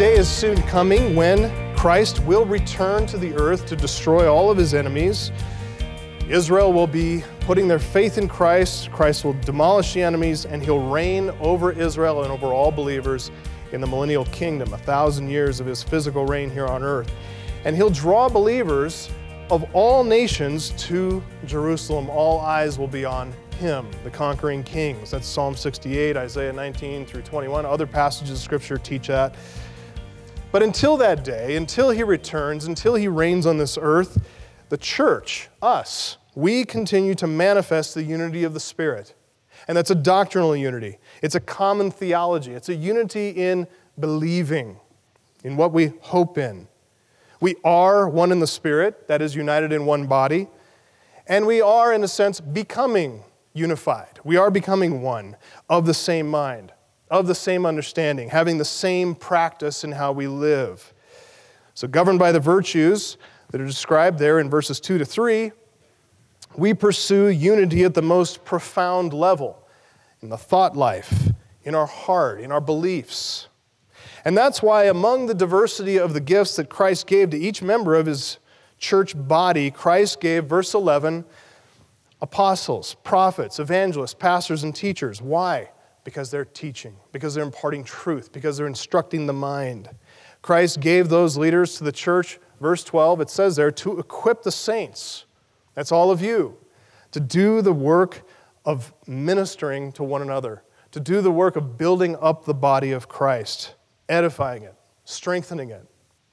day is soon coming when Christ will return to the earth to destroy all of his enemies. Israel will be putting their faith in Christ. Christ will demolish the enemies, and he'll reign over Israel and over all believers in the millennial kingdom, 1,000 years of his physical reign here on earth. And he'll draw believers of all nations to Jerusalem. All eyes will be on him, the conquering king. That's Psalm 68, Isaiah 19 through 21. Other passages of Scripture teach that. But until that day, until he returns, until he reigns on this earth, the church, us, we continue to manifest the unity of the Spirit. And that's a doctrinal unity. It's a common theology. It's a unity in believing, in what we hope in. We are one in the Spirit, that is united in one body. And we are, in a sense, becoming unified. We are becoming one, of the same mind, of the same understanding, having the same practice in how we live. So governed by the virtues that are described there in verses 2 to 3, we pursue unity at the most profound level, in the thought life, in our heart, in our beliefs. And that's why among the diversity of the gifts that Christ gave to each member of his church body, Christ gave, verse 11, apostles, prophets, evangelists, pastors, and teachers. Why? Because they're teaching, because they're imparting truth, because they're instructing the mind. Christ gave those leaders to the church, verse 12, it says there, to equip the saints, that's all of you, to do the work of ministering to one another, to do the work of building up the body of Christ, edifying it, strengthening it.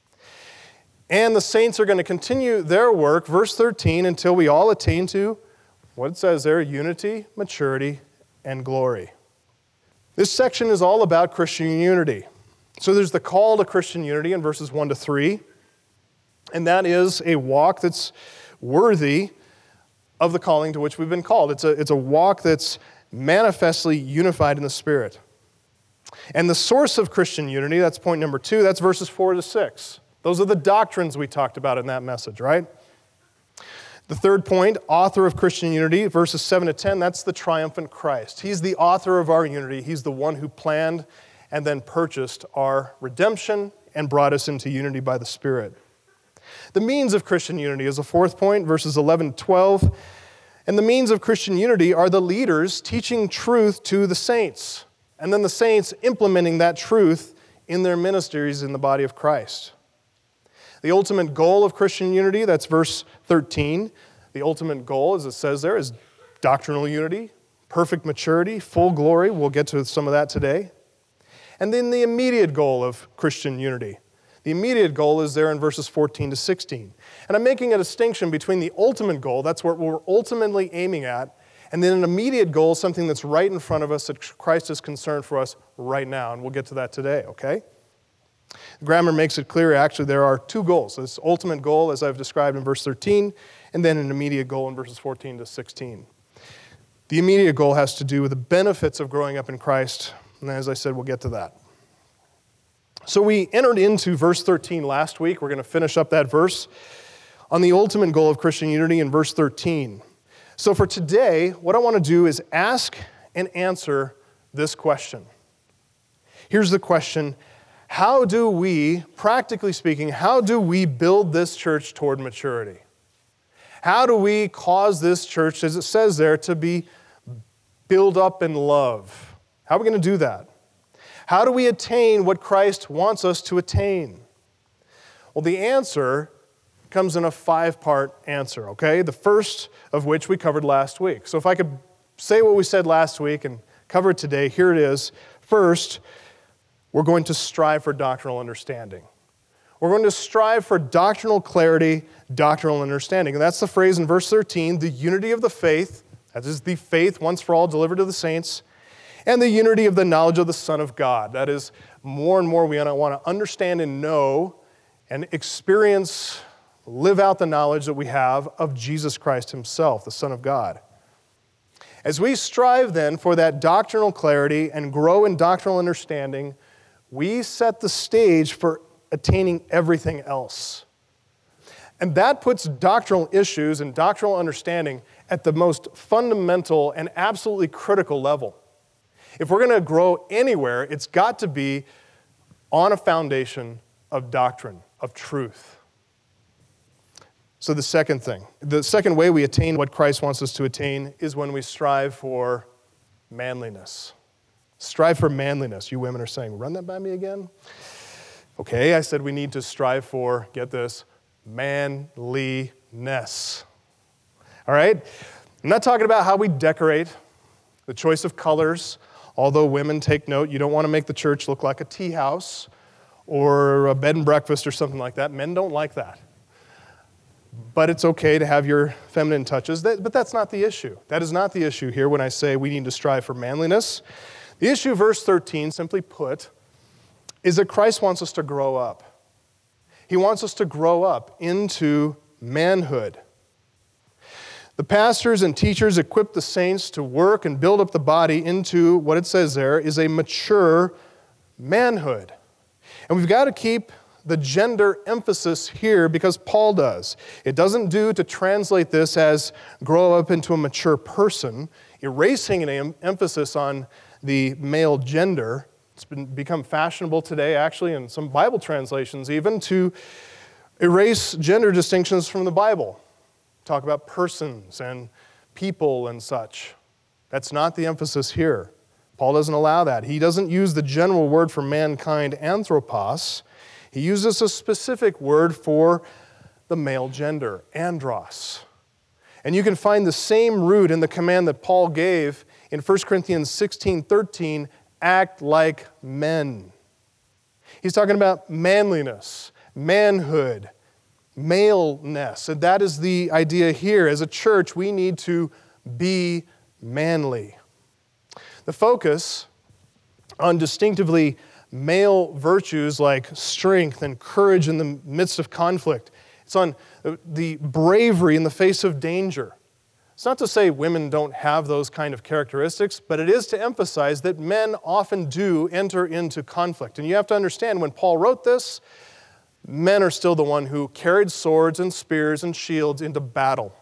And the saints are going to continue their work, verse 13, until we all attain to what it says there, unity, maturity, and glory. This section is all about Christian unity. So there's the call to Christian unity in verses 1 to 3, and that is a walk that's worthy of the calling to which we've been called. It's a walk that's manifestly unified in the Spirit. And the source of Christian unity, that's point number 2, that's verses 4 to 6. Those are the doctrines we talked about in that message, right? The third point, author of Christian unity, verses 7 to 10, that's the triumphant Christ. He's the author of our unity. He's the one who planned and then purchased our redemption and brought us into unity by the Spirit. The means of Christian unity is the fourth point, verses 11 to 12. And the means of Christian unity are the leaders teaching truth to the saints, and then the saints implementing that truth in their ministries in the body of Christ. The ultimate goal of Christian unity, that's verse 13. The ultimate goal, as it says there, is doctrinal unity, perfect maturity, full glory. We'll get to some of that today. And then the immediate goal of Christian unity. The immediate goal is there in verses 14 to 16. And I'm making a distinction between the ultimate goal, that's what we're ultimately aiming at, and then an immediate goal, something that's right in front of us that Christ is concerned for us right now. And we'll get to that today, okay? The grammar makes it clear, actually, there are two goals. This ultimate goal, as I've described in verse 13, and then an immediate goal in verses 14 to 16. The immediate goal has to do with the benefits of growing up in Christ, and as I said, we'll get to that. So we entered into verse 13 last week. We're going to finish up that verse on the ultimate goal of Christian unity in verse 13. So for today, what I want to do is ask and answer this question. Here's the question. How do we, practically speaking, how do we build this church toward maturity? How do we cause this church, as it says there, to be built up in love? How are we going to do that? How do we attain what Christ wants us to attain? Well, the answer comes in a 5-part answer, okay? The first of which we covered last week. So if I could say what we said last week and cover it today, here it is. First, we're going to strive for doctrinal understanding. We're going to strive for doctrinal clarity, doctrinal understanding. And that's the phrase in verse 13, the unity of the faith, that is the faith once for all delivered to the saints, and the unity of the knowledge of the Son of God. That is, more and more we want to understand and know and experience, live out the knowledge that we have of Jesus Christ himself, the Son of God. As we strive then for that doctrinal clarity and grow in doctrinal understanding, we set the stage for attaining everything else. And that puts doctrinal issues and doctrinal understanding at the most fundamental and absolutely critical level. If we're going to grow anywhere, it's got to be on a foundation of doctrine, of truth. So the second way we attain what Christ wants us to attain is when we strive for manliness. Strive for manliness. You women are saying, run that by me again? Okay, I said we need to strive for, get this, manliness. All right? I'm not talking about how we decorate, the choice of colors, although women, take note, you don't want to make the church look like a tea house or a bed and breakfast or something like that. Men don't like that. But it's okay to have your feminine touches. But that's not the issue. That is not the issue here when I say we need to strive for manliness. The issue, verse 13, simply put, is that Christ wants us to grow up. He wants us to grow up into manhood. The pastors and teachers equip the saints to work and build up the body into what it says there is a mature manhood. And we've got to keep the gender emphasis here because Paul does. It doesn't do to translate this as grow up into a mature person, erasing an emphasis on the male gender. It's become fashionable today, actually, in some Bible translations even, to erase gender distinctions from the Bible. Talk about persons and people and such. That's not the emphasis here. Paul doesn't allow that. He doesn't use the general word for mankind, anthropos. He uses a specific word for the male gender, andros. And you can find the same root in the command that Paul gave in 1 Corinthians 16:13, act like men. He's talking about manliness, manhood, maleness. And that is the idea here. As a church, we need to be manly. The focus on distinctively male virtues like strength and courage in the midst of conflict. It's on the bravery in the face of danger. It's not to say women don't have those kind of characteristics, but it is to emphasize that men often do enter into conflict. And you have to understand, when Paul wrote this, men are still the one who carried swords and spears and shields into battle,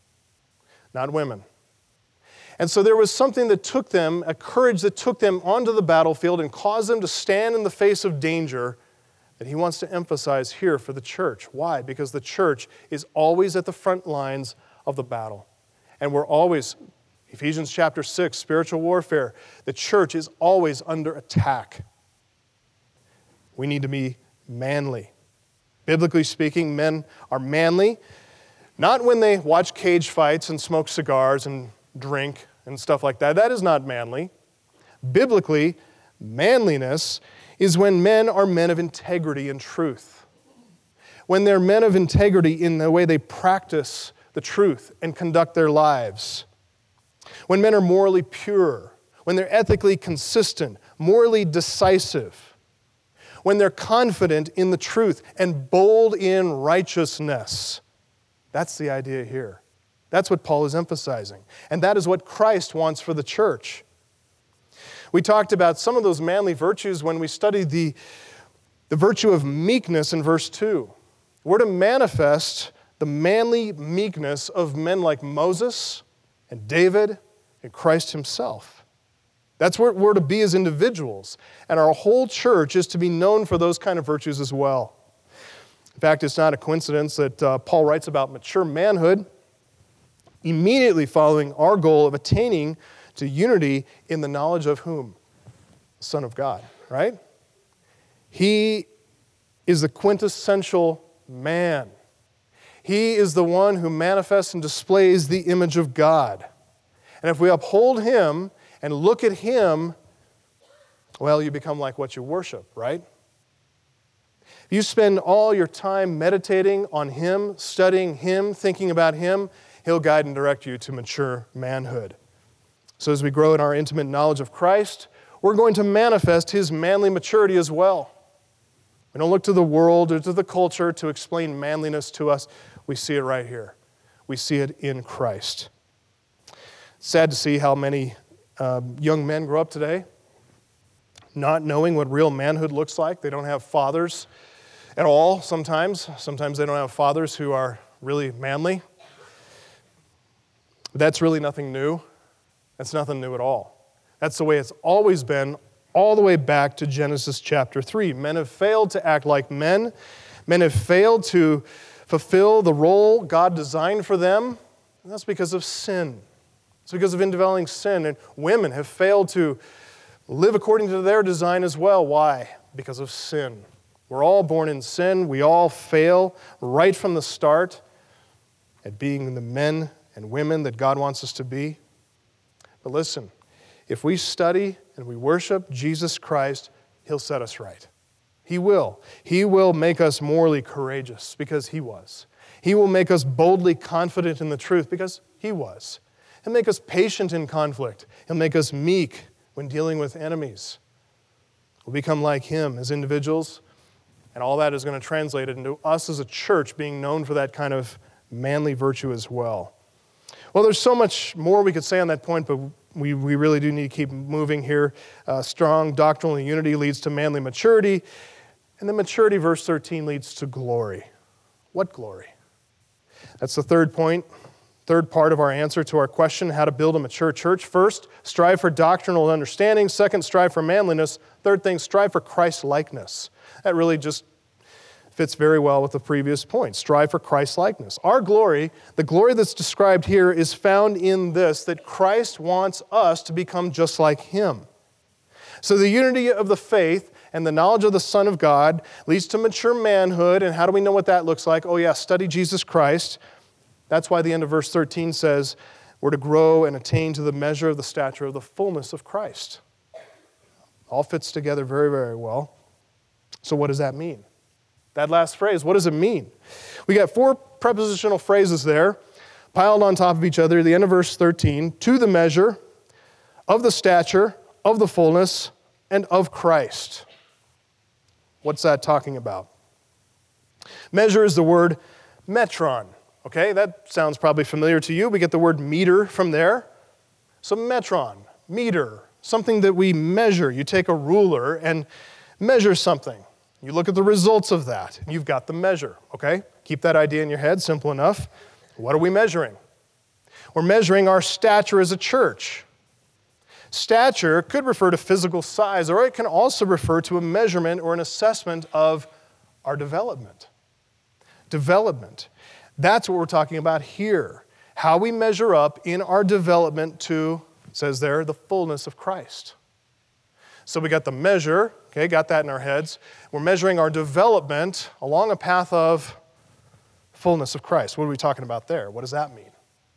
not women. And so there was something that took them, a courage that took them onto the battlefield and caused them to stand in the face of danger that he wants to emphasize here for the church. Why? Because the church is always at the front lines of the battle. And we're always, Ephesians chapter 6, spiritual warfare, the church is always under attack. We need to be manly. Biblically speaking, men are manly, not when they watch cage fights and smoke cigars and drink and stuff like that. That is not manly. Biblically, manliness is when men are men of integrity and truth. When they're men of integrity in the way they practice the truth and conduct their lives. When men are morally pure. When they're ethically consistent, morally decisive. When they're confident in the truth and bold in righteousness. That's the idea here. That's what Paul is emphasizing. And that is what Christ wants for the church. We talked about some of those manly virtues when we studied the virtue of meekness in verse 2. We're to manifest the manly meekness of men like Moses and David and Christ himself. That's what we're to be as individuals. And our whole church is to be known for those kind of virtues as well. In fact, it's not a coincidence that Paul writes about mature manhood immediately following our goal of attaining to unity in the knowledge of whom? The Son of God, right? He is the quintessential man. He is the one who manifests and displays the image of God. And if we uphold him and look at him, well, you become like what you worship, right? If you spend all your time meditating on him, studying him, thinking about him, he'll guide and direct you to mature manhood. So as we grow in our intimate knowledge of Christ, we're going to manifest his manly maturity as well. We don't look to the world or to the culture to explain manliness to us. We see it right here. We see it in Christ. Sad to see how many young men grow up today not knowing what real manhood looks like. They don't have fathers at all sometimes. Sometimes they don't have fathers who are really manly. That's really nothing new. That's nothing new at all. That's the way it's always been all the way back to Genesis chapter 3. Men have failed to act like men. Men have failed to fulfill the role God designed for them, and that's because of sin. It's because of indwelling sin. And women have failed to live according to their design as well. Why? Because of sin. We're all born in sin. We all fail right from the start at being the men and women that God wants us to be. But listen, if we study and we worship Jesus Christ, He'll set us right. He will. He will make us morally courageous because He was. He will make us boldly confident in the truth because He was. He'll make us patient in conflict. He'll make us meek when dealing with enemies. We'll become like Him as individuals, and all that is going to translate into us as a church being known for that kind of manly virtue as well. Well, there's so much more we could say on that point, but we really do need to keep moving here. Strong doctrinal unity leads to manly maturity, and the maturity, verse 13, leads to glory. What glory? That's the third point, third part of our answer to our question, how to build a mature church. First, strive for doctrinal understanding. Second, strive for manliness. Third thing, strive for Christ-likeness. That really just fits very well with the previous point. Strive for Christ-likeness. Our glory, the glory that's described here, is found in this, that Christ wants us to become just like Him. So the unity of the faith and the knowledge of the Son of God leads to mature manhood. And how do we know what that looks like? Oh yeah, study Jesus Christ. That's why the end of verse 13 says we're to grow and attain to the measure of the stature of the fullness of Christ. All fits together very, very well. So what does that mean? That last phrase, what does it mean? We got 4 prepositional phrases there, piled on top of each other. The end of verse 13, to the measure, of the stature, of the fullness, and of Christ. What's that talking about? Measure is the word metron. Okay, that sounds probably familiar to you. We get the word meter from there. So metron, meter, something that we measure. You take a ruler and measure something. You look at the results of that, and you've got the measure, okay? Keep that idea in your head, simple enough. What are we measuring? We're measuring our stature as a church. Stature could refer to physical size, or it can also refer to a measurement or an assessment of our development. Development. That's what we're talking about here. How we measure up in our development to, it says there, the fullness of Christ. So we got the measure, okay, got that in our heads. We're measuring our development along a path of fullness of Christ. What are we talking about there? What does that mean?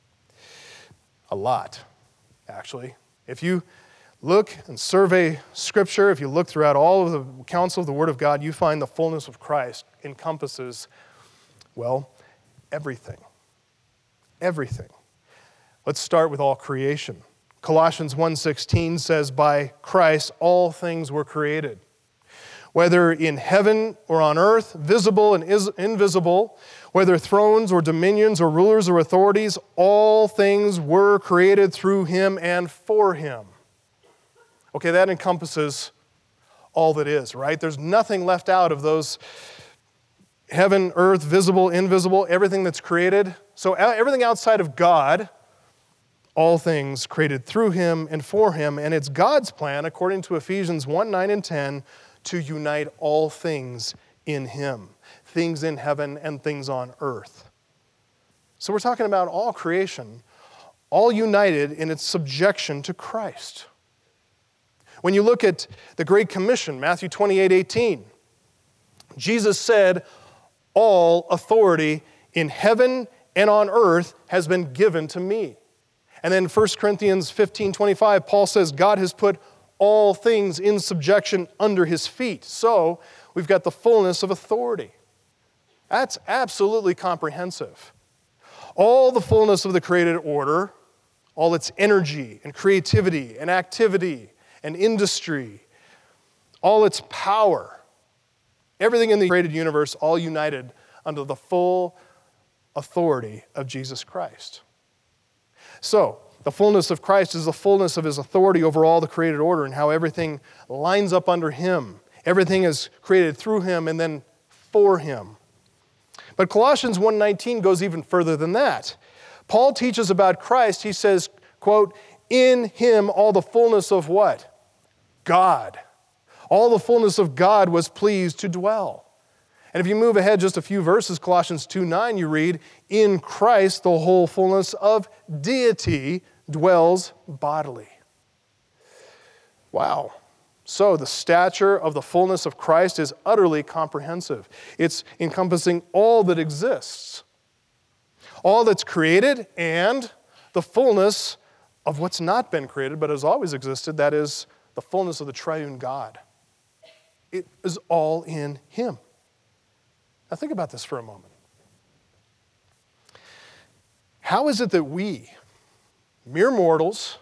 A lot, actually. If you look and survey Scripture, if you look throughout all of the counsel of the Word of God, you find the fullness of Christ encompasses, well, everything. Everything. Let's start with all creation. Colossians 1:16 says, by Christ all things were created. Whether in heaven or on earth, visible and invisible, whether thrones or dominions or rulers or authorities, all things were created through Him and for Him. Okay, that encompasses all that is, right? There's nothing left out of those heaven, earth, visible, invisible, everything that's created. So everything outside of God, all things created through Him and for Him, and it's God's plan, according to Ephesians 1:9 and 10, to unite all things in Him, things in heaven and things on earth. So we're talking about all creation, all united in its subjection to Christ. When you look at the Great Commission, Matthew 28:18, Jesus said, all authority in heaven and on earth has been given to me. And then 1 Corinthians 15:25, Paul says, God has put all things in subjection under His feet. So we've got the fullness of authority. That's absolutely comprehensive. All the fullness of the created order, all its energy and creativity and activity and industry, all its power, everything in the created universe, all united under the full authority of Jesus Christ. So, the fullness of Christ is the fullness of His authority over all the created order and how everything lines up under Him. Everything is created through Him and then for Him. But Colossians 1:19 goes even further than that. Paul teaches about Christ. He says, quote, in Him all the fullness of what? God all the fullness of God was pleased to dwell. And if you move ahead just a few verses, Colossians 2:9, you read, in Christ the whole fullness of deity dwells bodily. Wow. So the stature of the fullness of Christ is utterly comprehensive. It's encompassing all that exists, all that's created, and the fullness of what's not been created but has always existed, that is the fullness of the triune God. It is all in Him. Now think about this for a moment. How is it that we, mere mortals,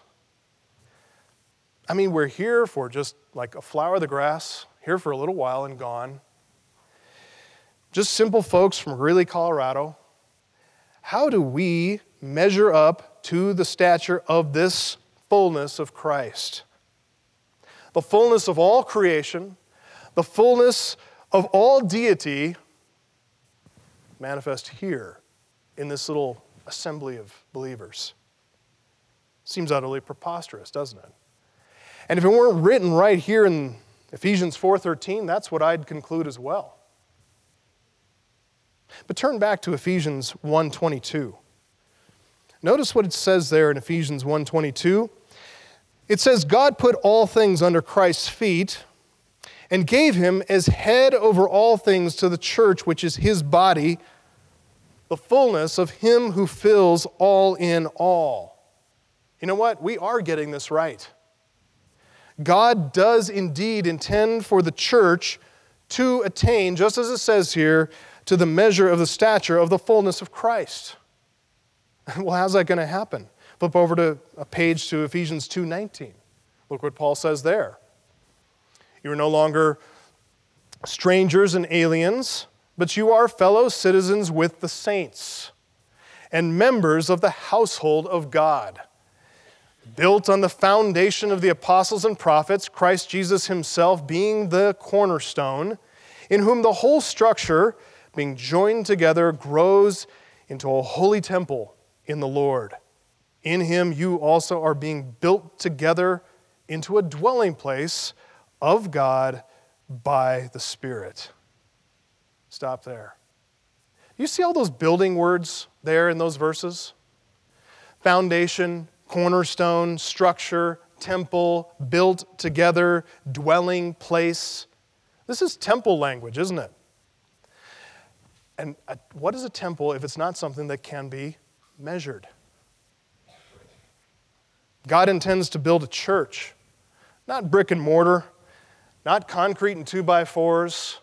we're here for just like a flower of the grass, here for a little while and gone, just simple folks from Greeley, Colorado, how do we measure up to the stature of this fullness of Christ? The fullness of all creation, the fullness of all deity manifest here in this little assembly of believers. Seems utterly preposterous, doesn't it? And if it weren't written right here in Ephesians 4:13, that's what I'd conclude as well. But turn back to Ephesians 1:22. Notice what it says there in Ephesians 1:22. It says, God put all things under Christ's feet and gave him as head over all things to the church, which is his body, the fullness of him who fills all in all. You know what? We are getting this right. God does indeed intend for the church to attain, just as it says here, to the measure of the stature of the fullness of Christ. Well, how's that going to happen? Flip over to a page to Ephesians 2:19. Look what Paul says there. You are no longer strangers and aliens, but you are fellow citizens with the saints and members of the household of God, built on the foundation of the apostles and prophets, Christ Jesus himself being the cornerstone, in whom the whole structure, being joined together, grows into a holy temple in the Lord. In him you also are being built together into a dwelling place of God by the Spirit. Stop there. You see all those building words there in those verses? Foundation, cornerstone, structure, temple, built together, dwelling place. This is temple language, isn't it? And what is a temple if it's not something that can be measured? God intends to build a church, not brick and mortar, not concrete and 2x4s,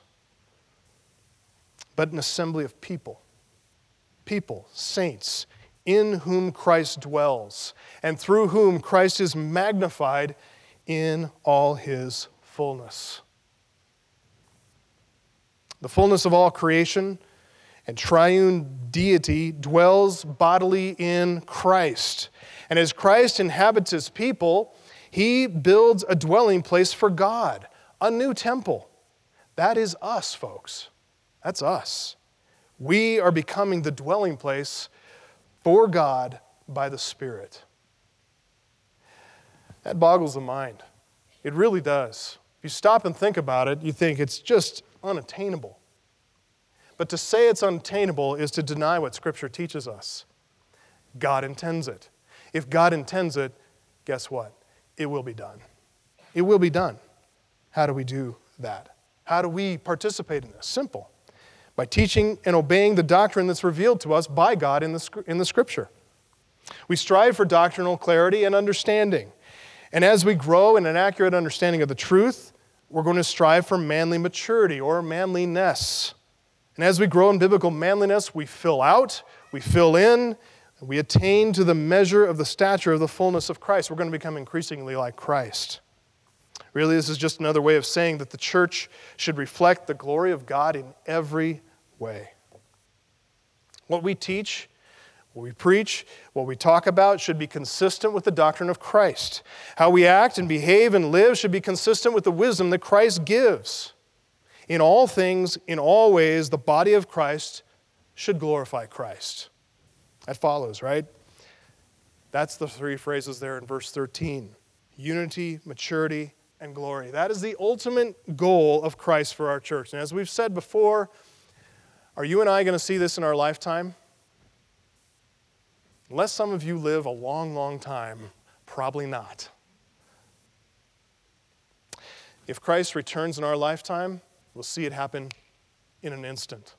but an assembly of people. People, saints, in whom Christ dwells, and through whom Christ is magnified in all his fullness. The fullness of all creation and triune deity dwells bodily in Christ. And as Christ inhabits his people, he builds a dwelling place for God, a new temple. That is us, folks. That's us. We are becoming the dwelling place for God by the Spirit. That boggles the mind. It really does. If you stop and think about it, you think it's just unattainable. But to say it's unattainable is to deny what Scripture teaches us. God intends it. If God intends it, guess what? It will be done. It will be done. How do we do that? How do we participate in this? Simple. By teaching and obeying the doctrine that's revealed to us by God in the Scripture. We strive for doctrinal clarity and understanding. And as we grow in an accurate understanding of the truth, we're going to strive for manly maturity or manliness. And as we grow in biblical manliness, we fill out, we fill in, and we attain to the measure of the stature of the fullness of Christ. We're going to become increasingly like Christ. Really, this is just another way of saying that the church should reflect the glory of God in every way. What we teach, what we preach, what we talk about should be consistent with the doctrine of Christ. How we act and behave and live should be consistent with the wisdom that Christ gives. In all things, in all ways, the body of Christ should glorify Christ. That follows, right? That's the three phrases there in verse 13. Unity, maturity, and glory. That is the ultimate goal of Christ for our church. And as we've said before, are you and I going to see this in our lifetime? Unless some of you live a long, long time, probably not. If Christ returns in our lifetime, we'll see it happen in an instant.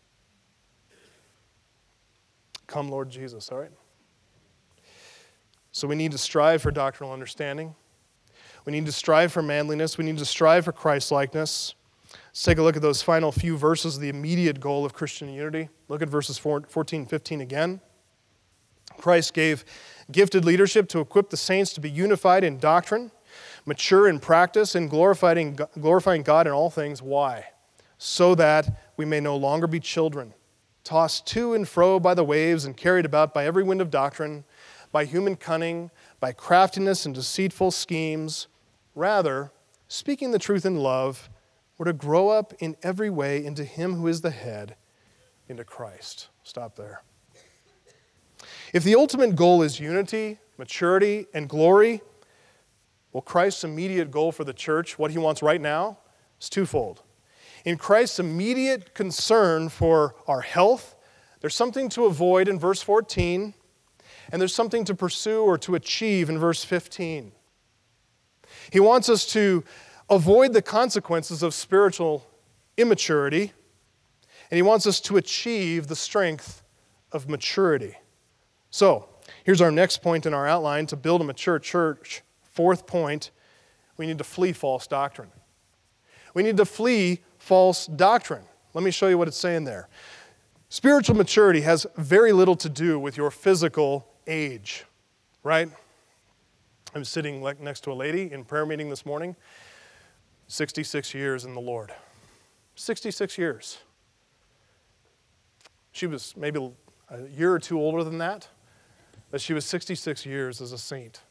Come, Lord Jesus, all right? So we need to strive for doctrinal understanding. We need to strive for manliness. We need to strive for Christ-likeness. Let's take a look at those final few verses of the immediate goal of Christian unity. Look at verses 14 and 15 again. Christ gave gifted leadership to equip the saints to be unified in doctrine, mature in practice, and glorifying God in all things. Why? So that we may no longer be children, tossed to and fro by the waves and carried about by every wind of doctrine, by human cunning, by craftiness and deceitful schemes. Rather, speaking the truth in love, we're to grow up in every way into Him who is the head, into Christ. Stop there. If the ultimate goal is unity, maturity, and glory, well, Christ's immediate goal for the church, what He wants right now, is twofold. In Christ's immediate concern for our health, there's something to avoid in verse 14, and there's something to pursue or to achieve in verse 15. He wants us to avoid the consequences of spiritual immaturity, and He wants us to achieve the strength of maturity. So, here's our next point in our outline to build a mature church. Fourth point, we need to flee false doctrine. We need to flee false doctrine. Let me show you what it's saying there. Spiritual maturity has very little to do with your physical age, right? I was sitting next to a lady in prayer meeting this morning, 66 years in the Lord. 66 years. She was maybe a year or two older than that, but she was 66 years as a saint.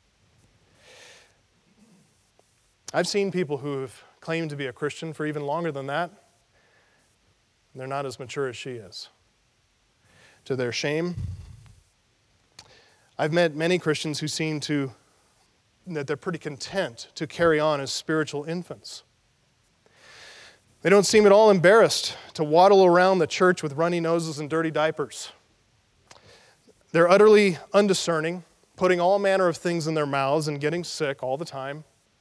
I've seen people who have claimed to be a Christian for even longer than that, and they're not as mature as she is. To their shame, I've met many Christians who seem that they're pretty content to carry on as spiritual infants. They don't seem at all embarrassed to waddle around the church with runny noses and dirty diapers. They're utterly undiscerning, putting all manner of things in their mouths and getting sick all the time.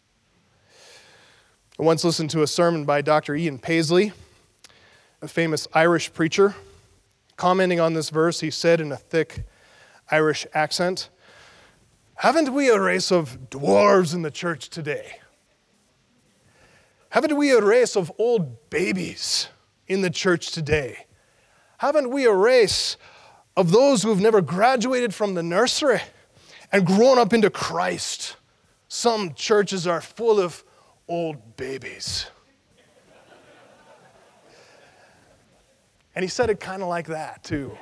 I once listened to a sermon by Dr. Ian Paisley, a famous Irish preacher. Commenting on this verse, he said in a thick Irish accent, "Haven't we a race of dwarves in the church today? Haven't we a race of old babies in the church today? Haven't we a race of those who have never graduated from the nursery and grown up into Christ? Some churches are full of old babies." And he said it kind of like that, too.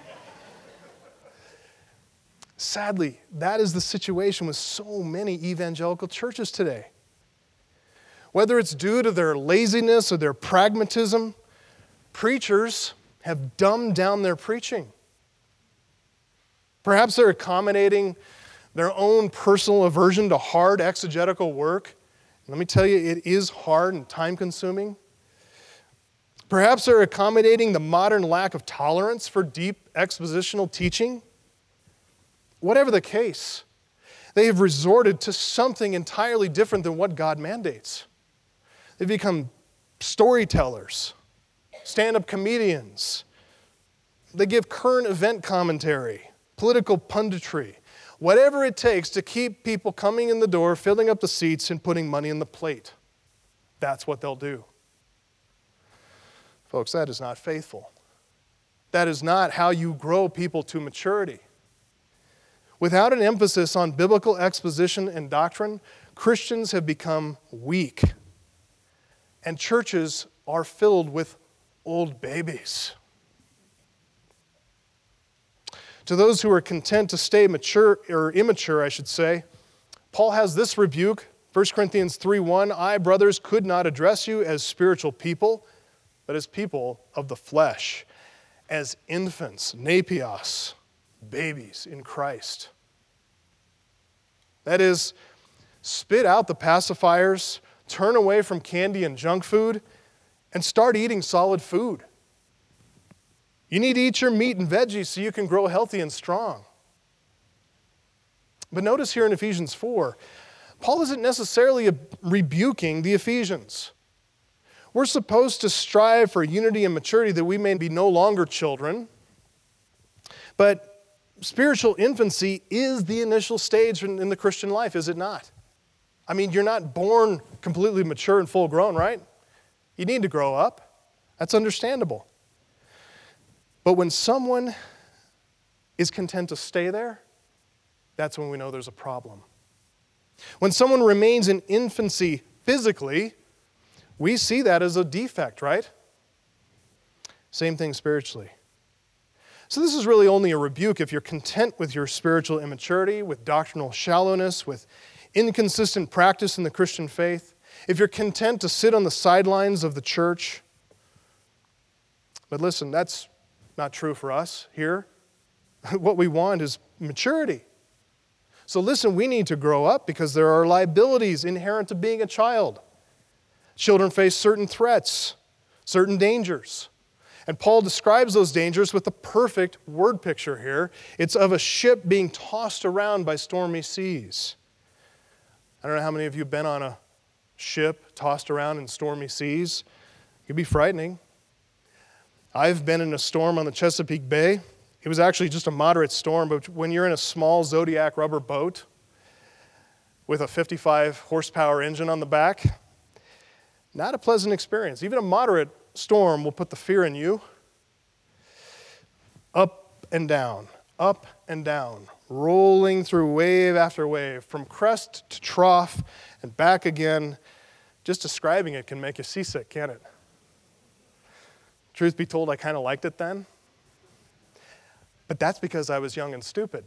Sadly, that is the situation with so many evangelical churches today. Whether it's due to their laziness or their pragmatism, preachers have dumbed down their preaching. Perhaps they're accommodating their own personal aversion to hard exegetical work. Let me tell you, it is hard and time-consuming. Perhaps they're accommodating the modern lack of tolerance for deep expositional teaching. Whatever the case, they have resorted to something entirely different than what God mandates. They've become storytellers, stand-up comedians. They give current event commentary, political punditry, whatever it takes to keep people coming in the door, filling up the seats, and putting money in the plate. That's what they'll do. Folks, that is not faithful. That is not how you grow people to maturity. Without an emphasis on biblical exposition and doctrine, Christians have become weak, and churches are filled with old babies. To those who are content to stay mature, or immature, I should say, Paul has this rebuke, 1 Corinthians 3:1, "I, brothers, could not address you as spiritual people, but as people of the flesh, as infants, nepios, babies in Christ." That is, spit out the pacifiers, Turn away from candy and junk food and start eating solid food. You need to eat your meat and veggies so you can grow healthy and strong. But notice here in Ephesians 4, Paul isn't necessarily rebuking the Ephesians. We're supposed to strive for unity and maturity that we may be no longer children. But spiritual infancy is the initial stage in the Christian life, is it not? I mean, you're not born completely mature and full grown, right? You need to grow up. That's understandable. But when someone is content to stay there, that's when we know there's a problem. When someone remains in infancy physically, we see that as a defect, right? Same thing spiritually. So this is really only a rebuke if you're content with your spiritual immaturity, with doctrinal shallowness, with inconsistent practice in the Christian faith, if you're content to sit on the sidelines of the church. But listen, that's not true for us here. What we want is maturity. So listen, we need to grow up because there are liabilities inherent to being a child. Children face certain threats, certain dangers. And Paul describes those dangers with the perfect word picture here. It's of a ship being tossed around by stormy seas. I don't know how many of you have been on a ship tossed around in stormy seas. It can be frightening. I've been in a storm on the Chesapeake Bay. It was actually just a moderate storm, but when you're in a small Zodiac rubber boat with a 55 horsepower engine on the back, not a pleasant experience. Even a moderate storm will put the fear in you. Up and down, rolling through wave after wave, from crest to trough and back again. Just describing it can make you seasick, can't it? Truth be told, I kind of liked it then. But that's because I was young and stupid.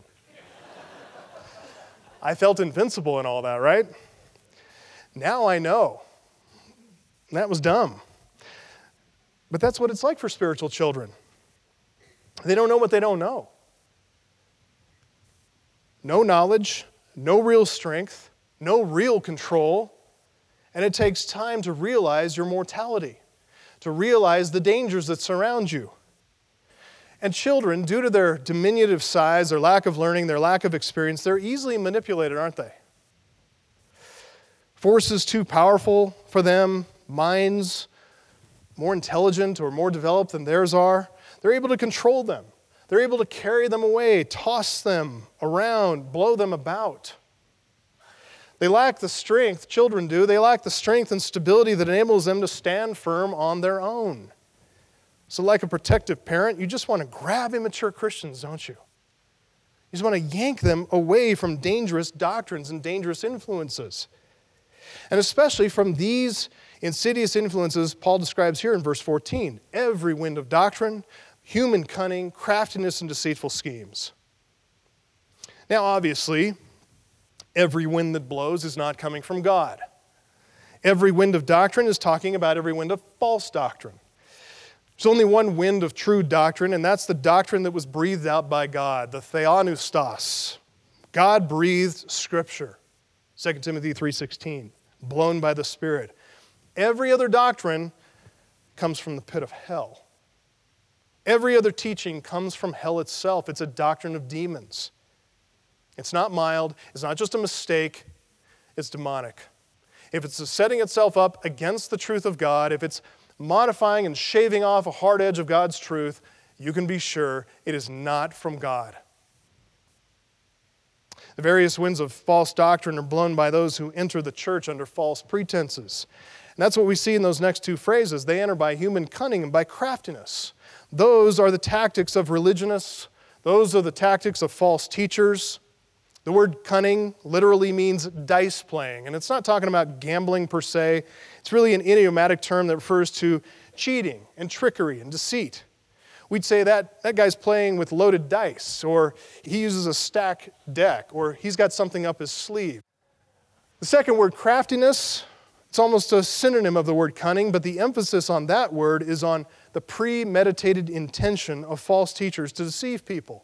I felt invincible and all that, right? Now I know. That was dumb. But that's what it's like for spiritual children. They don't know what they don't know. No knowledge, no real strength, no real control, and it takes time to realize your mortality, to realize the dangers that surround you. And children, due to their diminutive size, their lack of learning, their lack of experience, they're easily manipulated, aren't they? Forces too powerful for them, minds more intelligent or more developed than theirs are, they're able to control them. They're able to carry them away, toss them around, blow them about. They lack the strength, children do, they lack the strength and stability that enables them to stand firm on their own. So like a protective parent, you just want to grab immature Christians, don't you? You just want to yank them away from dangerous doctrines and dangerous influences. And especially from these insidious influences Paul describes here in verse 14. Every wind of doctrine, human cunning, craftiness, and deceitful schemes. Now, obviously, every wind that blows is not coming from God. Every wind of doctrine is talking about every wind of false doctrine. There's only one wind of true doctrine, and that's the doctrine that was breathed out by God, the theopneustos. God-breathed Scripture, 2 Timothy 3:16, blown by the Spirit. Every other doctrine comes from the pit of hell. Every other teaching comes from hell itself. It's a doctrine of demons. It's not mild. It's not just a mistake. It's demonic. If it's setting itself up against the truth of God, if it's modifying and shaving off a hard edge of God's truth, you can be sure it is not from God. The various winds of false doctrine are blown by those who enter the church under false pretenses. And that's what we see in those next two phrases. They enter by human cunning and by craftiness. Those are the tactics of religionists. Those are the tactics of false teachers. The word cunning literally means dice playing, and it's not talking about gambling per se. It's really an idiomatic term that refers to cheating and trickery and deceit. We'd say that guy's playing with loaded dice, or he uses a stack deck, or he's got something up his sleeve. The second word, craftiness, it's almost a synonym of the word cunning, but the emphasis on that word is on the premeditated intention of false teachers to deceive people.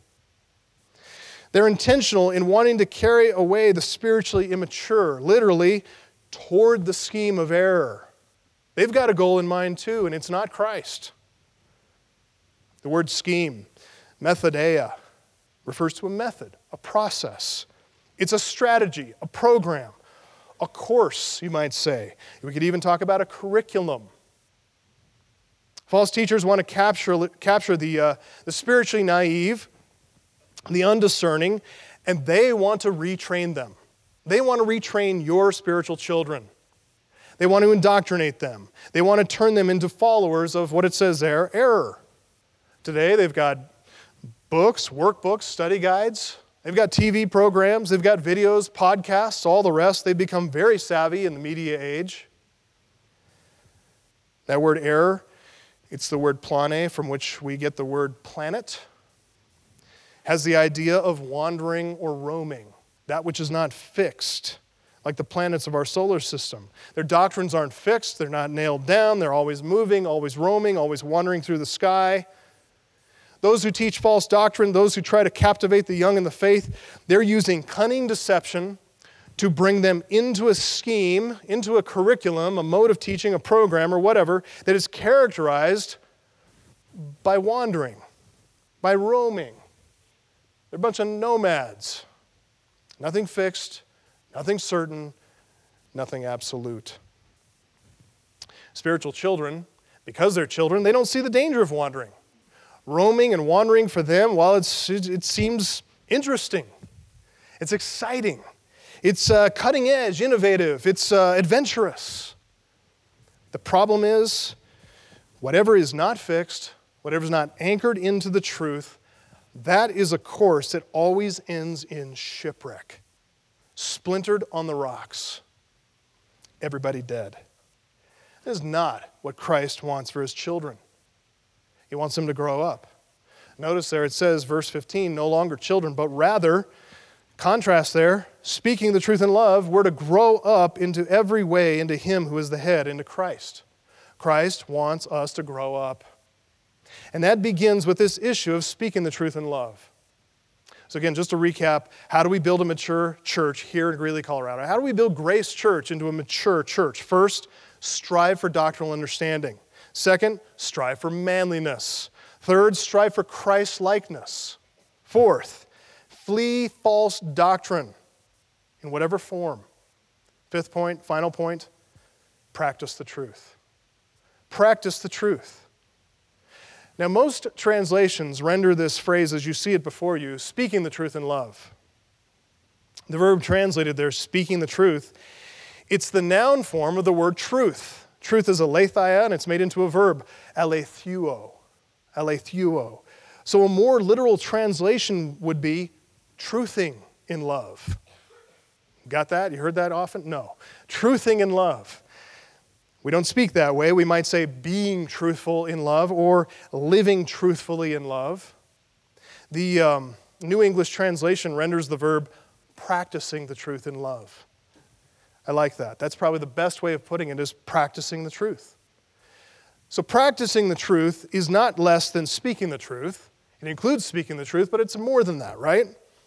They're intentional in wanting to carry away the spiritually immature, literally toward the scheme of error. They've got a goal in mind too, and it's not Christ. The word scheme, methodeia, refers to a method, a process. It's a strategy, a program, a course, you might say. We could even talk about a curriculum. False teachers want to capture the spiritually naive, the undiscerning, and they want to retrain them. They want to retrain your spiritual children. They want to indoctrinate them. They want to turn them into followers of what it says there, error. Today they've got books, workbooks, study guides. They've got TV programs. They've got videos, podcasts, all the rest. They've become very savvy in the media age. That word error, it's the word plane, from which we get the word planet. Has the idea of wandering or roaming, that which is not fixed, like the planets of our solar system. Their doctrines aren't fixed. They're not nailed down. They're always moving, always roaming, always wandering through the sky. Those who teach false doctrine, those who try to captivate the young in the faith, they're using cunning deception to bring them into a scheme, into a curriculum, a mode of teaching, a program, or whatever, that is characterized by wandering, by roaming. They're a bunch of nomads. Nothing fixed, nothing certain, nothing absolute. Spiritual children, because they're children, they don't see the danger of wandering. Roaming and wandering for them, while it seems interesting, it's exciting, it's cutting edge, innovative, it's adventurous. The problem is, whatever is not fixed, whatever is not anchored into the truth, that is a course that always ends in shipwreck, splintered on the rocks, everybody dead. This is not what Christ wants for his children. He wants them to grow up. Notice there it says, verse 15, no longer children, but rather, contrast there, speaking the truth in love, we're to grow up into every way into him who is the head, into Christ. Christ wants us to grow up. And that begins with this issue of speaking the truth in love. So again, just to recap, how do we build a mature church here in Greeley, Colorado? How do we build Grace Church into a mature church? First, strive for doctrinal understanding. Second, strive for manliness. Third, strive for Christ-likeness. Fourth, flee false doctrine in whatever form. Fifth point, final point, practice the truth. Practice the truth. Now, most translations render this phrase as you see it before you, speaking the truth in love. The verb translated there, speaking the truth, it's the noun form of the word truth. Truth is aletheia, and it's made into a verb, aletheuo. Aletheuo. So a more literal translation would be truthing in love. Got that? You heard that often? No. Truthing in love. We don't speak that way. We might say being truthful in love or living truthfully in love. The New English translation renders the verb practicing the truth in love. I like that. That's probably the best way of putting it, is practicing the truth. So practicing the truth is not less than speaking the truth. It includes speaking the truth, but it's more than that, right?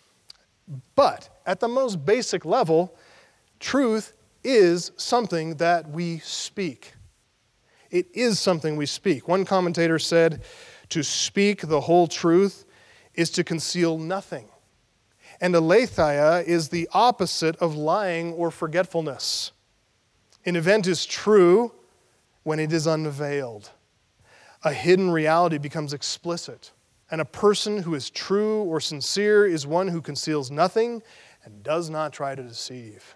But at the most basic level, truth is something that we speak. It is something we speak. One commentator said, to speak the whole truth is to conceal nothing. And aletheia is the opposite of lying or forgetfulness. An event is true when it is unveiled. A hidden reality becomes explicit. And a person who is true or sincere is one who conceals nothing and does not try to deceive.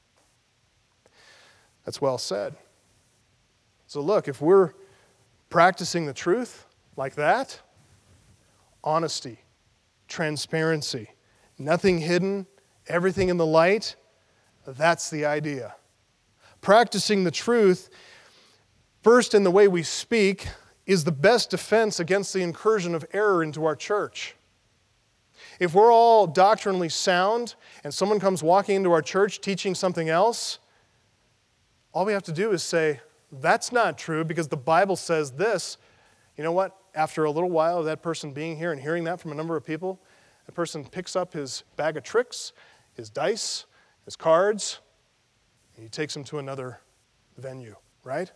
That's well said. So look, if we're practicing the truth like that, honesty, transparency, nothing hidden, everything in the light, that's the idea. Practicing the truth, first in the way we speak, is the best defense against the incursion of error into our church. If we're all doctrinally sound and someone comes walking into our church teaching something else, all we have to do is say, that's not true because the Bible says this. You know what? After a little while of that person being here and hearing that from a number of people, the person picks up his bag of tricks, his dice, his cards, and he takes them to another venue, right?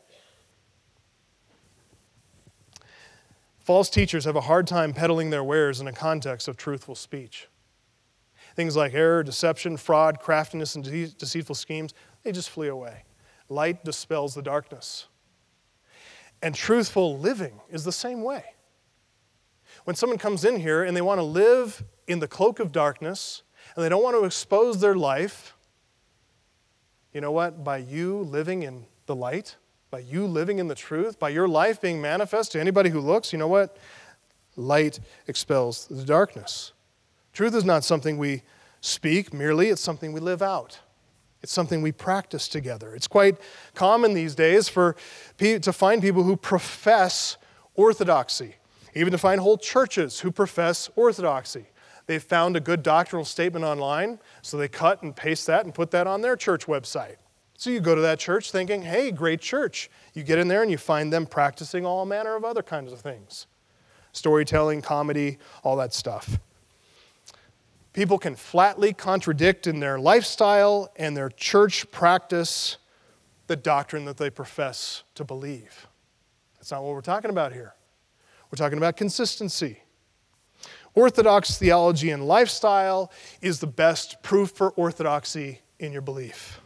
False teachers have a hard time peddling their wares in a context of truthful speech. Things like error, deception, fraud, craftiness, and deceitful schemes, they just flee away. Light dispels the darkness. And truthful living is the same way. When someone comes in here and they want to live in the cloak of darkness and they don't want to expose their life, you know what? By you living in the light, by you living in the truth, by your life being manifest to anybody who looks, you know what? Light expels the darkness. Truth is not something we speak merely, it's something we live out. It's something we practice together. It's quite common these days to find people who profess orthodoxy, even to find whole churches who profess orthodoxy. They've found a good doctrinal statement online, so they cut and paste that and put that on their church website. So you go to that church thinking, hey, great church. You get in there and you find them practicing all manner of other kinds of things. Storytelling, comedy, all that stuff. People can flatly contradict in their lifestyle and their church practice the doctrine that they profess to believe. That's not what we're talking about here. We're talking about consistency. Orthodox theology and lifestyle is the best proof for orthodoxy in your belief.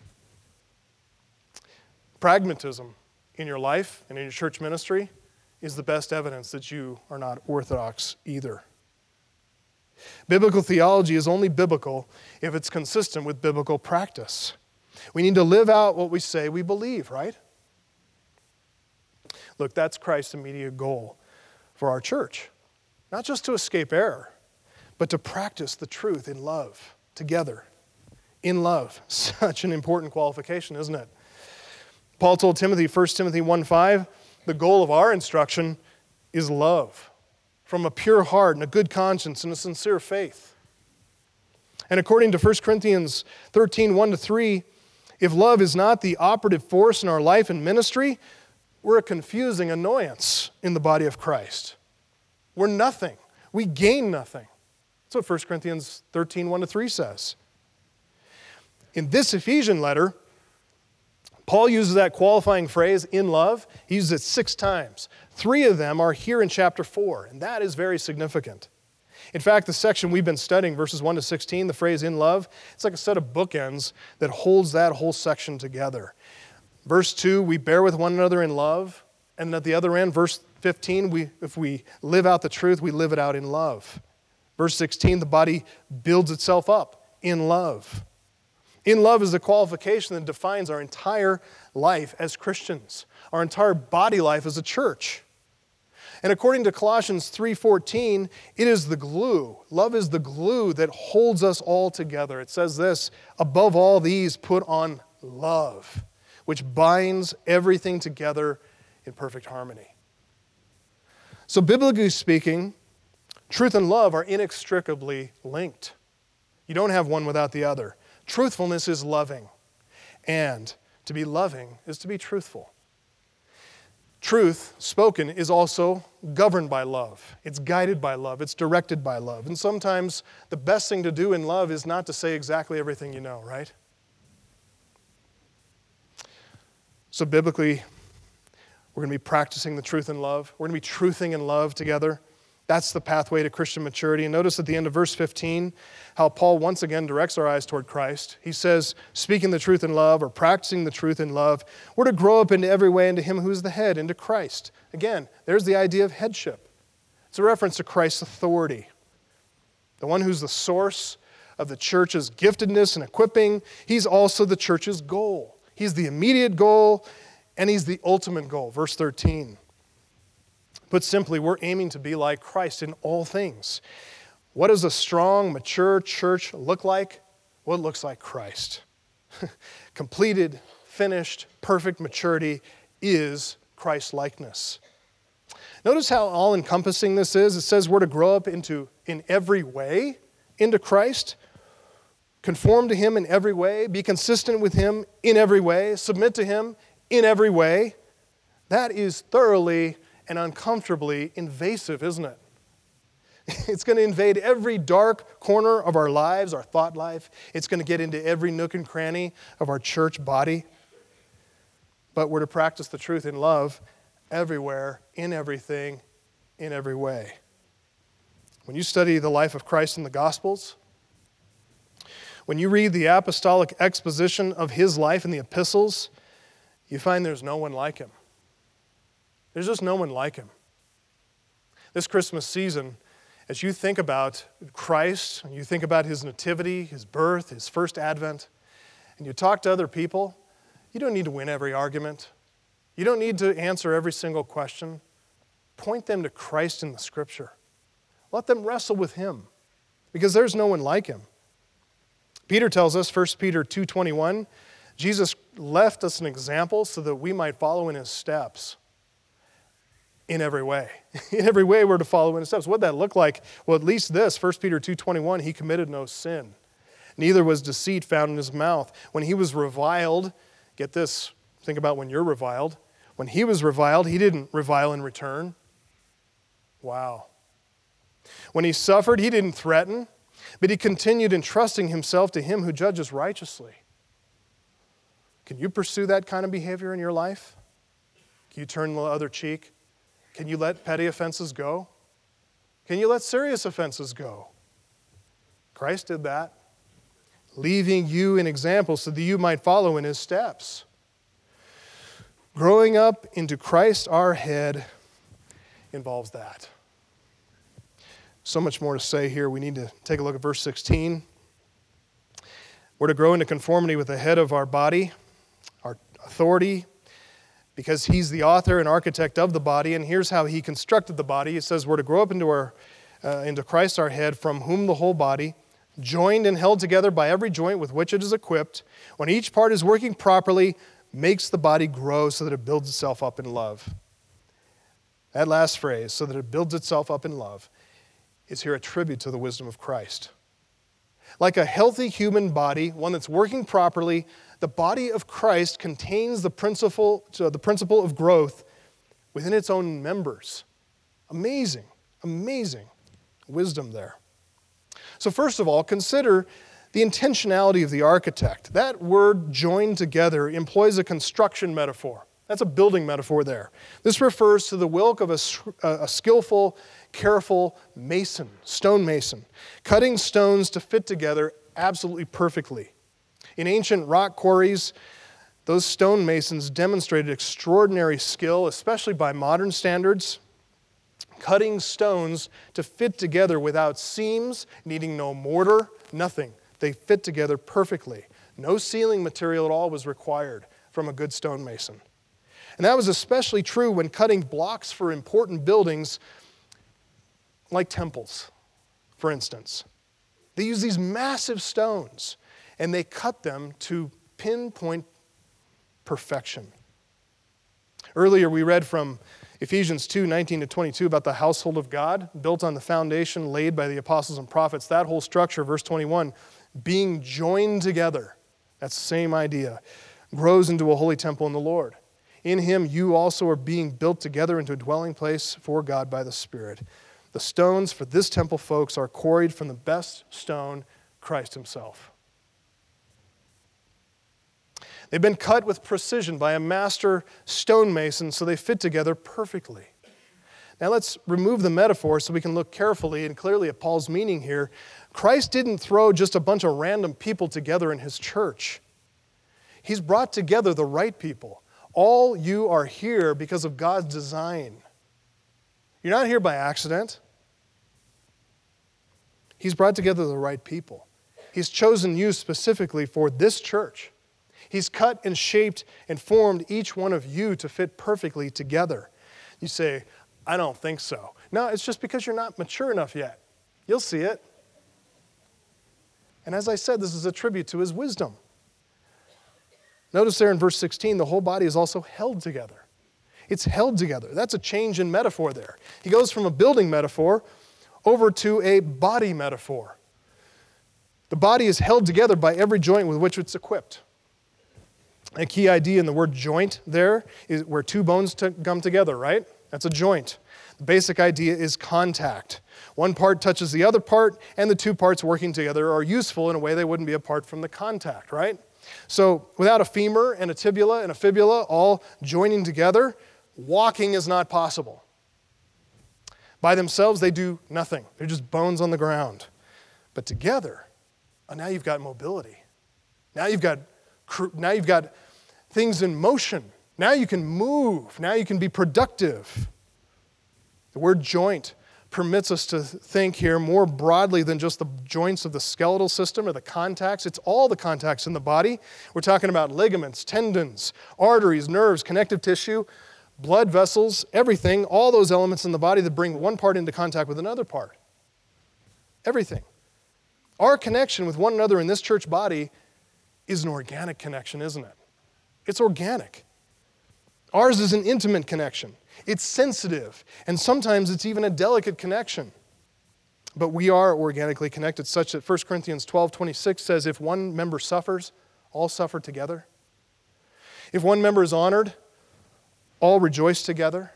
Pragmatism in your life and in your church ministry is the best evidence that you are not orthodox either. Biblical theology is only biblical if it's consistent with biblical practice. We need to live out what we say we believe, right? Look, that's Christ's immediate goal for our church. Not just to escape error, but to practice the truth in love, together. In love. Such an important qualification, isn't it? Paul told Timothy, 1 Timothy 1:5, the goal of our instruction is love, from a pure heart and a good conscience and a sincere faith. And according to 1 Corinthians 13, 1-3, if love is not the operative force in our life and ministry, we're a confusing annoyance in the body of Christ. We're nothing. We gain nothing. That's what 1 Corinthians 13, 1-3 says. In this Ephesian letter, Paul uses that qualifying phrase, in love. He uses it 6 times. 3 of them are here in chapter 4, and that is very significant. In fact, the section we've been studying, verses 1-16, the phrase in love, it's like a set of bookends that holds that whole section together. Verse 2, we bear with one another in love. And at the other end, verse 15, if we live out the truth, we live it out in love. Verse 16, the body builds itself up in love. In love is the qualification that defines our entire life as Christians, our entire body life as a church. And according to Colossians 3:14, it is the glue. Love is the glue that holds us all together. It says this, above all these, put on love, which binds everything together in perfect harmony. So biblically speaking, truth and love are inextricably linked. You don't have one without the other. Truthfulness is loving, and to be loving is to be truthful. Truth spoken is also governed by love. It's guided by love. It's directed by love. And sometimes the best thing to do in love is not to say exactly everything you know, right? So biblically, we're going to be practicing the truth in love. We're going to be truthing in love together. That's the pathway to Christian maturity. And notice at the end of verse 15 how Paul once again directs our eyes toward Christ. He says, speaking the truth in love or practicing the truth in love, we're to grow up into every way into Him who is the head, into Christ. Again, there's the idea of headship. It's a reference to Christ's authority. The one who's the source of the church's giftedness and equipping, He's also the church's goal. He's the immediate goal, and He's the ultimate goal. Verse 13. Put simply, we're aiming to be like Christ in all things. What does a strong, mature church look like? Well, it looks like Christ. Completed, finished, perfect maturity is Christ-likeness. Notice how all-encompassing this is. It says we're to grow up in every way into Christ, conform to Him in every way, be consistent with Him in every way, submit to Him in every way. That is thoroughly and uncomfortably invasive, isn't it? It's going to invade every dark corner of our lives, our thought life. It's going to get into every nook and cranny of our church body. But we're to practice the truth in love everywhere, in everything, in every way. When you study the life of Christ in the Gospels, when you read the apostolic exposition of his life in the epistles, you find there's no one like him. There's just no one like him. This Christmas season, as you think about Christ, and you think about his nativity, his birth, his first advent, and you talk to other people, you don't need to win every argument. You don't need to answer every single question. Point them to Christ in the Scripture. Let them wrestle with him, because there's no one like him. Peter tells us, 1 Peter 2:21, Jesus left us an example so that we might follow in his steps. In every way. In every way we're to follow in his steps. What did that look like? Well, at least this, 1 Peter 2:21, he committed no sin. Neither was deceit found in his mouth. When he was reviled, get this, think about when you're reviled. When he was reviled, he didn't revile in return. Wow. When he suffered, he didn't threaten, but he continued entrusting himself to him who judges righteously. Can you pursue that kind of behavior in your life? Can you turn the other cheek? Can you let petty offenses go? Can you let serious offenses go? Christ did that, leaving you an example so that you might follow in his steps. Growing up into Christ our head involves that. So much more to say here. We need to take a look at verse 16. We're to grow into conformity with the head of our body, our authority, because he's the author and architect of the body, and here's how he constructed the body. It says we're to grow up into Christ our head, from whom the whole body, joined and held together by every joint with which it is equipped, when each part is working properly, makes the body grow so that it builds itself up in love. That last phrase, so that it builds itself up in love, is here a tribute to the wisdom of Christ. Like a healthy human body, one that's working properly, the body of Christ contains the principle of growth within its own members. Amazing, amazing wisdom there. So first of all, consider the intentionality of the architect. That word joined together employs a construction metaphor. That's a building metaphor there. This refers to the work of a skillful, careful mason, stonemason, cutting stones to fit together absolutely perfectly. In ancient rock quarries, those stonemasons demonstrated extraordinary skill, especially by modern standards, cutting stones to fit together without seams, needing no mortar, nothing. They fit together perfectly. No ceiling material at all was required from a good stonemason. And that was especially true when cutting blocks for important buildings like temples, for instance. They use these massive stones, and they cut them to pinpoint perfection. Earlier we read from Ephesians 2:19-22 about the household of God, built on the foundation laid by the apostles and prophets. That whole structure, verse 21, being joined together, that's the same idea, grows into a holy temple in the Lord. In him you also are being built together into a dwelling place for God by the Spirit. The stones for this temple, folks, are quarried from the best stone, Christ himself. They've been cut with precision by a master stonemason so they fit together perfectly. Now let's remove the metaphor so we can look carefully and clearly at Paul's meaning here. Christ didn't throw just a bunch of random people together in his church. He's brought together the right people. All you are here because of God's design. You're not here by accident. He's brought together the right people. He's chosen you specifically for this church. He's cut and shaped and formed each one of you to fit perfectly together. You say, I don't think so. No, it's just because you're not mature enough yet. You'll see it. And as I said, this is a tribute to his wisdom. Notice there in verse 16, the whole body is also held together. It's held together. That's a change in metaphor there. He goes from a building metaphor over to a body metaphor. The body is held together by every joint with which it's equipped. A key idea in the word joint there is where two bones come together, right? That's a joint. The basic idea is contact. One part touches the other part, and the two parts working together are useful in a way they wouldn't be apart from the contact, right? So without a femur and a tibula and a fibula all joining together, walking is not possible. By themselves, they do nothing. They're just bones on the ground. But together, now you've got mobility. Now you've got things in motion. Now you can move. Now you can be productive. The word joint permits us to think here more broadly than just the joints of the skeletal system or the contacts. It's all the contacts in the body. We're talking about ligaments, tendons, arteries, nerves, connective tissue, blood vessels, everything, all those elements in the body that bring one part into contact with another part. Everything. Our connection with one another in this church body is an organic connection, isn't it? It's organic. Ours is an intimate connection. It's sensitive, and sometimes it's even a delicate connection. But we are organically connected such that 1 Corinthians 12:26 says, if one member suffers, all suffer together. If one member is honored, all rejoice together.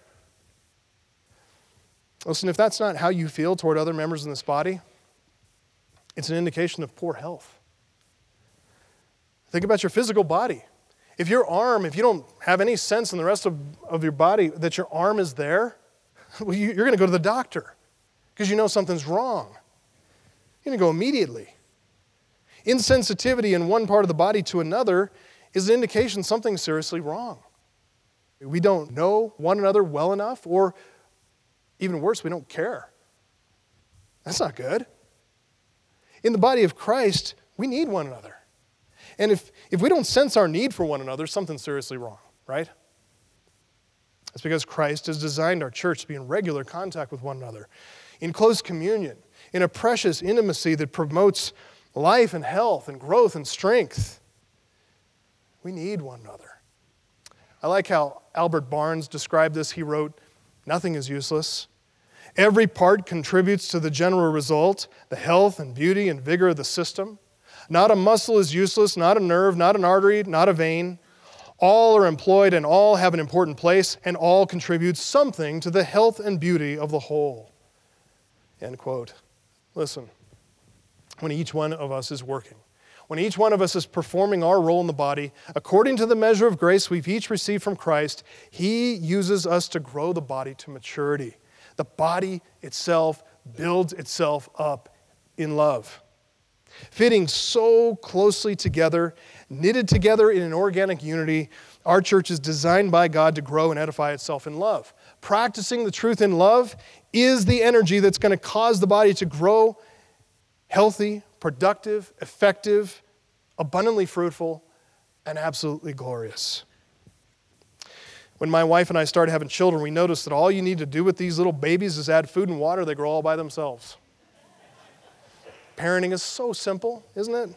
Listen, if that's not how you feel toward other members in this body, it's an indication of poor health. Think about your physical body. If your arm, if you don't have any sense in the rest of your body that your arm is there, well, you're going to go to the doctor because you know something's wrong. You're going to go immediately. Insensitivity in one part of the body to another is an indication something's seriously wrong. We don't know one another well enough, or even worse, we don't care. That's not good. In the body of Christ, we need one another. And if we don't sense our need for one another, something's seriously wrong, right? It's because Christ has designed our church to be in regular contact with one another, in close communion, in a precious intimacy that promotes life and health and growth and strength. We need one another. I like how Albert Barnes described this. He wrote, "Nothing is useless. Every part contributes to the general result, the health and beauty and vigor of the system. Not a muscle is useless, not a nerve, not an artery, not a vein. All are employed and all have an important place, and all contribute something to the health and beauty of the whole." End quote. Listen, when each one of us is working, when each one of us is performing our role in the body, according to the measure of grace we've each received from Christ, He uses us to grow the body to maturity. The body itself builds itself up in love. Fitting so closely together, knitted together in an organic unity, our church is designed by God to grow and edify itself in love. Practicing the truth in love is the energy that's going to cause the body to grow healthy, productive, effective, abundantly fruitful, and absolutely glorious. When my wife and I started having children, we noticed that all you need to do with these little babies is add food and water. They grow all by themselves. Parenting is so simple, isn't it?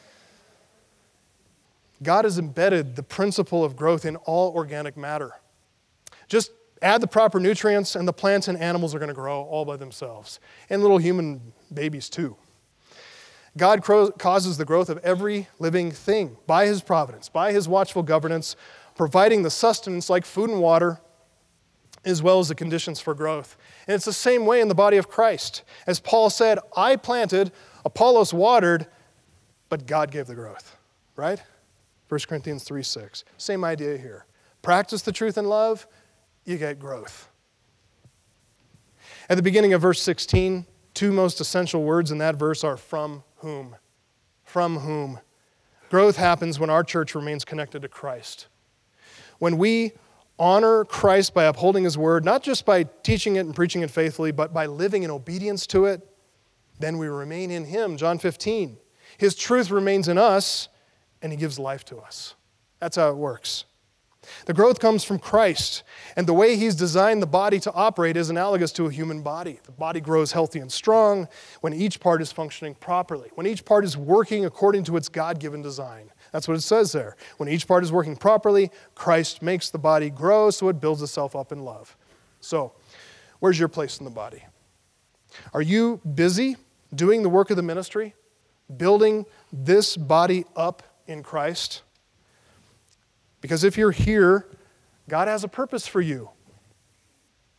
God has embedded the principle of growth in all organic matter. Just add the proper nutrients and the plants and animals are going to grow all by themselves. And little human babies too. God causes the growth of every living thing by His providence, by His watchful governance, providing the sustenance like food and water, as well as the conditions for growth. And it's the same way in the body of Christ. As Paul said, I planted, Apollos watered, but God gave the growth, right? 1 Corinthians 3:6. Same idea here. Practice the truth in love, you get growth. At the beginning of verse 16, two most essential words in that verse are from whom. From whom. Growth happens when our church remains connected to Christ. When we honor Christ by upholding His word, not just by teaching it and preaching it faithfully, but by living in obedience to it, then we remain in Him. John 15. His truth remains in us, and He gives life to us. That's how it works. The growth comes from Christ, and the way He's designed the body to operate is analogous to a human body. The body grows healthy and strong when each part is functioning properly, when each part is working according to its God-given design. That's what it says there. When each part is working properly, Christ makes the body grow so it builds itself up in love. So, where's your place in the body? Are you busy doing the work of the ministry, building this body up in Christ? Because if you're here, God has a purpose for you.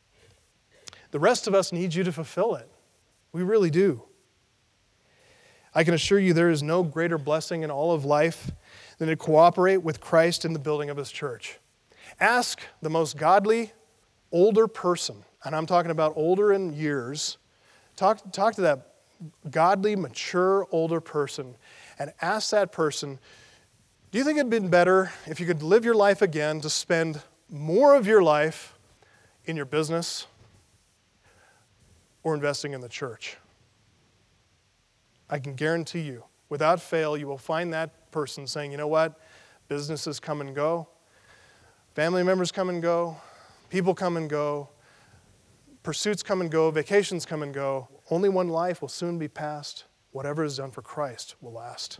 The rest of us need you to fulfill it. We really do. I can assure you there is no greater blessing in all of life than to cooperate with Christ in the building of his church. Ask the most godly, older person, and I'm talking about older in years, talk to that godly, mature, older person, and ask that person, do you think it'd been better if you could live your life again to spend more of your life in your business or investing in the church? I can guarantee you, without fail, you will find that person saying, you know what, businesses come and go, family members come and go, people come and go, pursuits come and go, vacations come and go. Only one life will soon be passed. Whatever is done for Christ will last.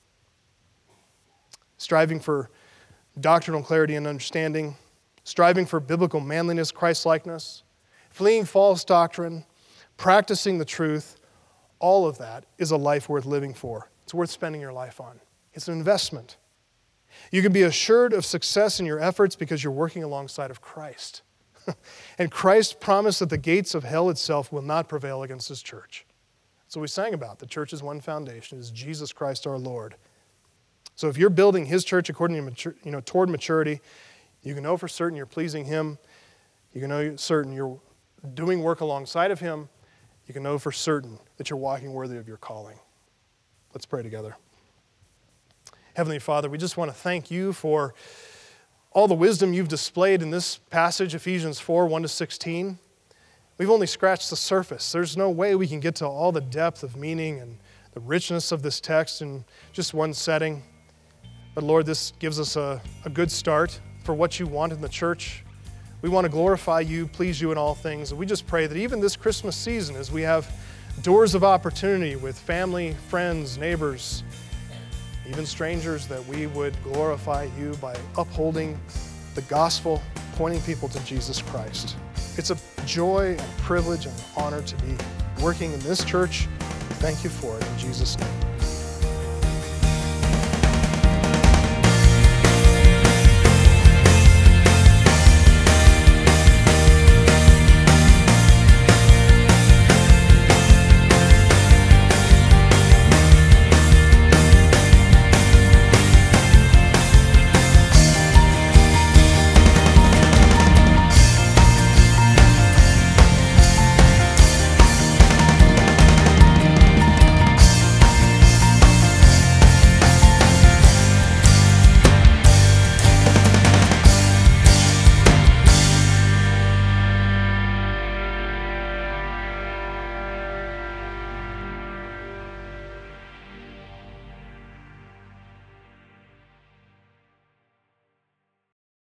Striving for doctrinal clarity and understanding, striving for biblical manliness, Christ-likeness, fleeing false doctrine, practicing the truth, all of that is a life worth living for. It's worth spending your life on. It's an investment. You can be assured of success in your efforts because you're working alongside of Christ. And Christ promised that the gates of hell itself will not prevail against his church. That's what we sang about. The church's one foundation is Jesus Christ our Lord. So if you're building his church according to toward maturity, you can know for certain you're pleasing him. You can know certain you're doing work alongside of him. You can know for certain that you're walking worthy of your calling. Let's pray together. Heavenly Father, we just want to thank you for all the wisdom you've displayed in this passage, Ephesians 4, 1-16. We've only scratched the surface. There's no way we can get to all the depth of meaning and the richness of this text in just one setting. But Lord, this gives us a good start for what you want in the church. We want to glorify you, please you in all things. And we just pray that even this Christmas season, as we have doors of opportunity with family, friends, neighbors, even strangers, that we would glorify you by upholding the gospel, pointing people to Jesus Christ. It's a joy and privilege and honor to be working in this church. Thank you for it in Jesus' name.